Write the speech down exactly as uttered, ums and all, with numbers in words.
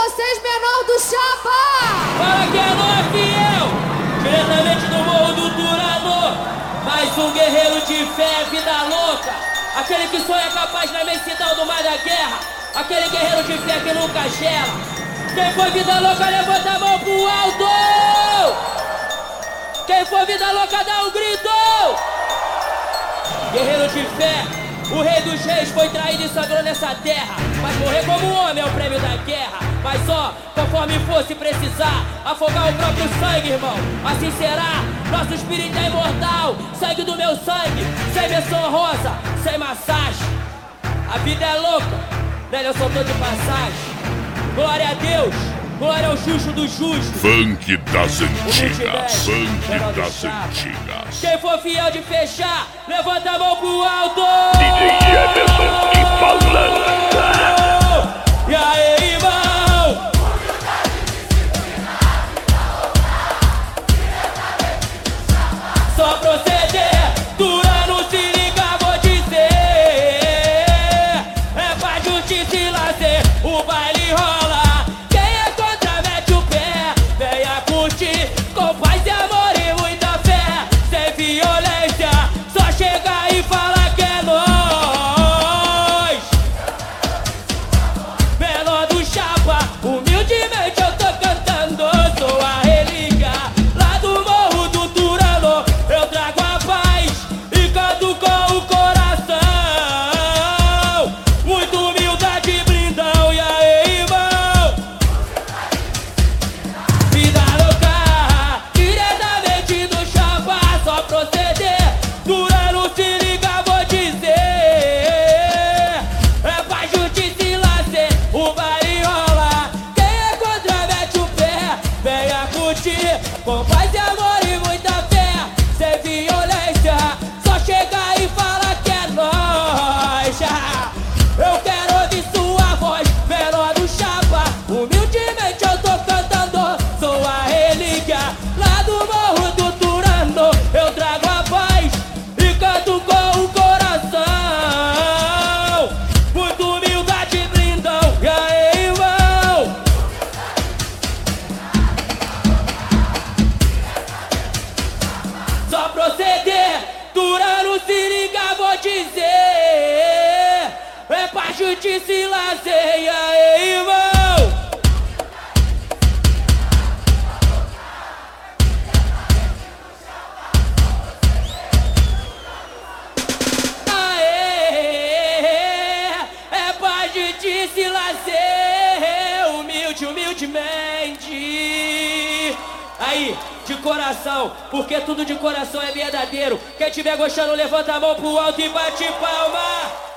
vocês, menor do Chapa! Fala que é nóis, fiel! Diretamente do Morro do Turanor, mais um guerreiro de fé, vida louca. Aquele que sonha capaz na imensidão do mar da guerra. Aquele guerreiro de fé que nunca gela. Quem for vida louca, levanta a mão pro alto! Quem for vida louca, dá um grito! Guerreiro de fé, o rei dos reis foi traído e sangrou nessa terra. Mas morrer como um homem é o prêmio da guerra. Mas ó, conforme fosse precisar, afogar o próprio sangue, irmão. Assim será, nosso espírito é imortal. Sangue do meu sangue, sem menção rosa, sem massagem. A vida é louca, velho, eu só tô de passagem. Glória a Deus, glória ao Xuxo dos justos. Funk das antigas, funk das antigas. Quem for fiel de fechar, levanta a mão pro alto. D J Jefferson e Balança. E aí, irmão? Só proceder, Turano, se liga, vou dizer. É pra justiça e lazer, o baile rola. Quem é contra mete o pé, venha curtir com paz e amor e muita fé. Sem violência, só chega e fala que é nóis. Menor do Chapa, humildemente eu tô cantando. Sou a relíquia lá do Morro do Turanor. Eu trago a paz e canto com o coração. Muito humildade, brindão. E aí, irmão? Vida louca, diretamente do Chapa. Só proceder, Turano, se liga, vou dizer. É paz, justiça e lazer, o baile rola. Quem é contra mete o pé, venha curtir com paz e amor e muita fé. Sem violência, só chega e fala que é nóis. Eu quero ouvir sua voz, menor do Chapa. Humildemente eu tô cantando. Sou a relíquia lá do Morro do Turanor. Eu trago a paz e canto com o coração. Muito humildade, brindão. E aí, irmão? Só proceder, Turano, se liga, vou dizer. É pra justiça e lazer. E aí, irmão? Aê, é pra justiça e lazer. Humilde, humildemente. Aí, de coração, porque tudo de coração é verdadeiro. Quem tiver gostando, levanta a mão pro alto e bate palma.